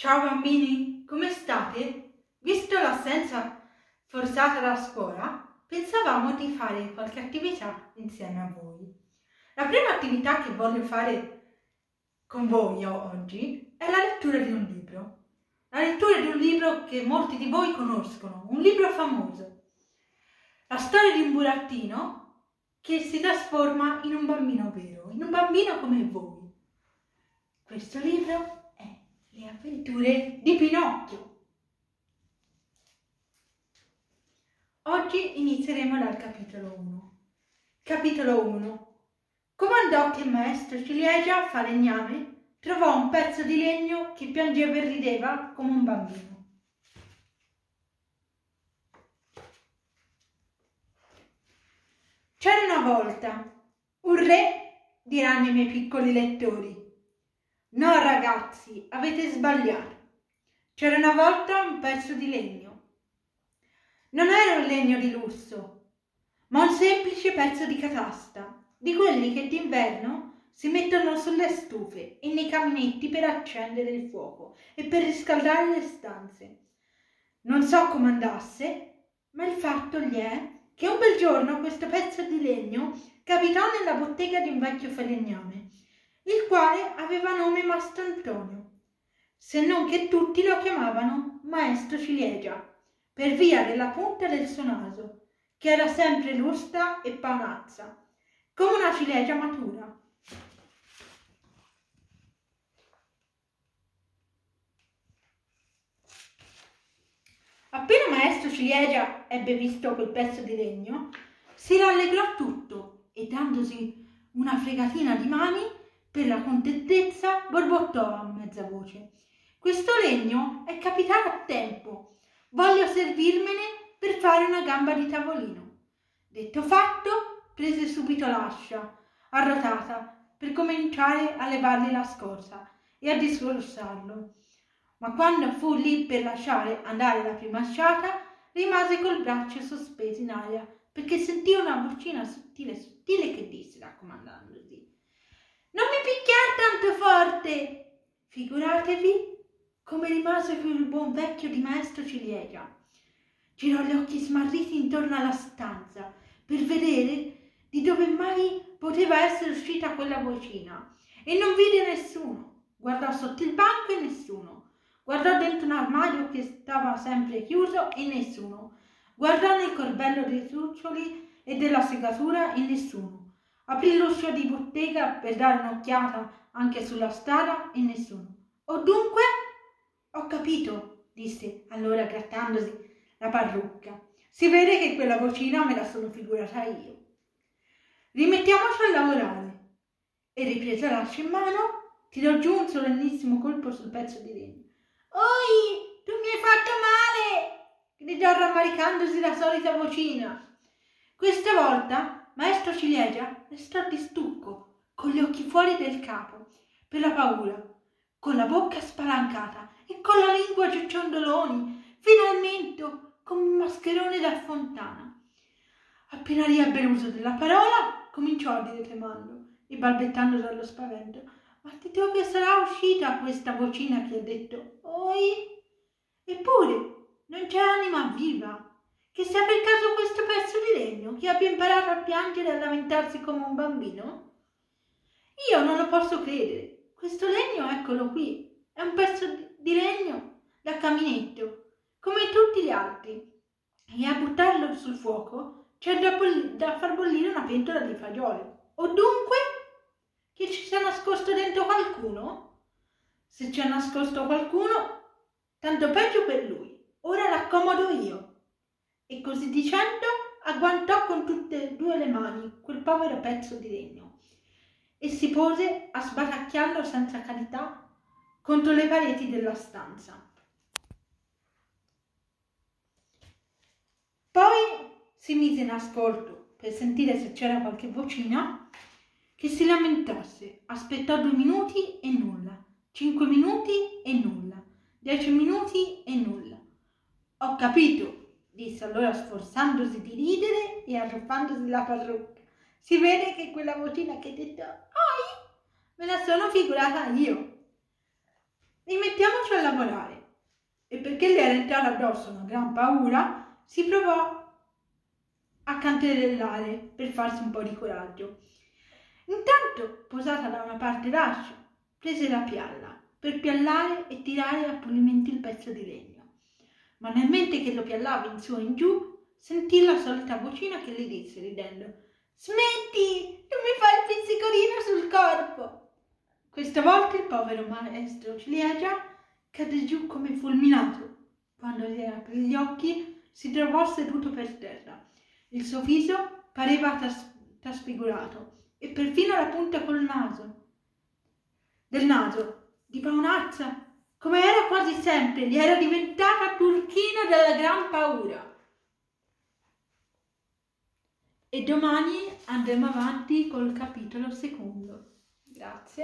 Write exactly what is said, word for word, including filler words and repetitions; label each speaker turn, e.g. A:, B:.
A: Ciao bambini, come state? Visto l'assenza forzata da scuola, pensavamo di fare qualche attività insieme a voi. La prima attività che voglio fare con voi oggi è la lettura di un libro. La lettura di un libro che molti di voi conoscono, un libro famoso. La storia di un burattino che si trasforma in un bambino vero, in un bambino come voi. Questo libro Le avventure di Pinocchio. Oggi inizieremo dal capitolo uno. Capitolo uno. Come andò che maestro Ciliegia, falegname, trovò un pezzo di legno che piangeva e rideva come un bambino. C'era una volta un re, diranno i miei piccoli lettori. No ragazzi, avete sbagliato. C'era una volta un pezzo di legno. Non era un legno di lusso, ma un semplice pezzo di catasta, di quelli che d'inverno si mettono sulle stufe e nei caminetti per accendere il fuoco e per riscaldare le stanze. Non so come andasse, ma il fatto gli è che un bel giorno questo pezzo di legno capitò nella bottega di un vecchio falegname, il quale aveva nome Mastrantonio, se non che tutti lo chiamavano Maestro Ciliegia, per via della punta del suo naso, che era sempre lustra e paonazza, come una ciliegia matura. Appena Maestro Ciliegia ebbe visto quel pezzo di legno, si rallegrò tutto e, dandosi una fregatina di mani, per la contentezza borbottò a mezza voce. Questo legno è capitato a tempo. Voglio servirmene per fare una gamba di tavolino. Detto fatto, prese subito l'ascia arrotata per cominciare a levargli la scorza e a disgrossarlo. Ma quando fu lì per lasciare andare la prima asciata, rimase col braccio sospeso in aria perché sentì una vocina sottile sottile che disse, raccomandandosi: non mi picchiar tanto forte! Figuratevi come rimase quel buon vecchio di Maestro Ciliegia. Girò gli occhi smarriti intorno alla stanza per vedere di dove mai poteva essere uscita quella vocina e non vide nessuno. Guardò sotto il banco e nessuno. Guardò dentro un armadio che stava sempre chiuso e nessuno. Guardò nel corbello dei truccioli e della segatura e nessuno. Aprì l'uscio di bottega per dare un'occhiata anche sulla strada e nessuno. O dunque? Ho capito, disse allora grattandosi la parrucca. Si vede che quella vocina me la sono figurata io. Rimettiamoci a lavorare. E ripresa l'ascia in mano, tirò giù un solennissimo colpo sul pezzo di legno. Oi, tu mi hai fatto male! Gridò rammaricandosi la solita vocina. Questa volta Maestro Ciliegia restò di stucco, con gli occhi fuori del capo, per la paura, con la bocca spalancata e con la lingua ciondoloni, finalmente come un mascherone da fontana. Appena riebbe l'uso della parola, cominciò a dire tremando e balbettando dallo spavento: ma di dove sarà uscita questa vocina che ha detto oi? Eppure non c'è anima viva che sia per caso questo pezzo di legno che abbia imparato a piangere e a lamentarsi come un bambino? Io non lo posso credere. Questo legno, eccolo qui, è un pezzo di legno da caminetto, come tutti gli altri, e a buttarlo sul fuoco c'è da, da far bollire una pentola di fagiole. O dunque che ci sia nascosto dentro qualcuno? Se c'è nascosto qualcuno, tanto peggio per lui. Ora l'accomodo io. E così dicendo agguantò con tutte e due le mani quel povero pezzo di legno e si pose a sbatacchiarlo senza carità contro le pareti della stanza. Poi si mise in ascolto per sentire se c'era qualche vocina che si lamentasse. Aspettò due minuti e nulla, cinque minuti e nulla, dieci minuti e nulla. Ho capito, disse allora sforzandosi di ridere e arruffandosi la parrucca. Si vede che quella vocina che ha detto oi me la sono figurata io. rimettiamoci a lavorare. E perché le era entrata addosso una gran paura, si provò a cantellare per farsi un po' di coraggio. Intanto, posata da una parte d'ascia, prese la pialla per piallare e tirare a pulimento il pezzo di legno. Ma nel mentre che lo piallava in su e in giù, sentì la solita vocina che le disse ridendo: «Smetti, non mi fai il pizzicorino sul corpo!» Questa volta il povero maestro ciliegia cadde giù come fulminato. Quando gli aprì gli occhi, si trovò seduto per terra. Il suo viso pareva tras- trasfigurato e perfino la punta col naso del naso di paonazza, come era quasi sempre, gli era diventata turchina dalla gran paura. E domani andremo avanti col capitolo secondo. Grazie.